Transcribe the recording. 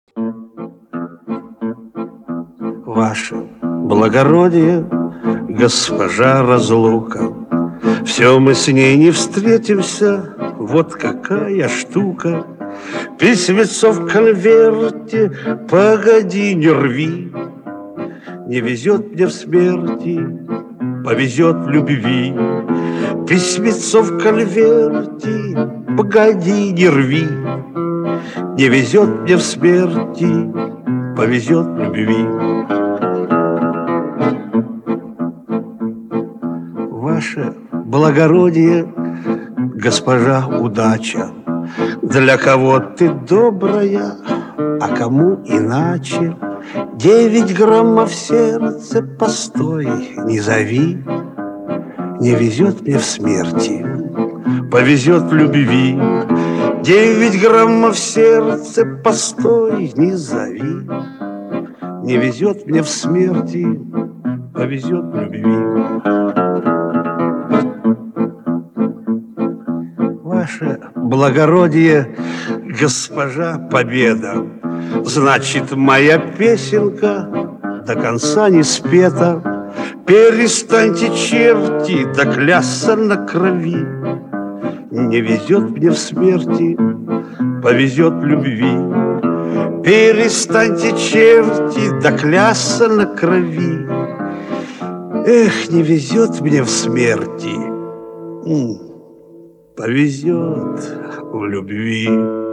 Ваше благородие, госпожа разлука, все мы с ней не встретимся, вот какая штука. Письмецо в конверте, погоди, не рви. Не везет мне в смерти, повезет в любви. Письмецо в конверте, погоди, не рви. Не везет мне в смерти, повезет в любви. Ваше благородие, госпожа удача, для кого ты добрая, а кому иначе. 9 граммов в сердце, постой, не зови. Не везет мне в смерти, повезет в любви. 9 граммов в сердце, постой, не зови. Не везет мне в смерти, повезет в любви. Ваше благородие, госпожа Победа, значит, моя песенка до конца не спета. Перестаньте, черти, доклясться на крови. Не везет мне в смерти, повезет в любви. Перестаньте, черти, доклясться на крови. Эх, не везет мне в смерти, повезет в любви.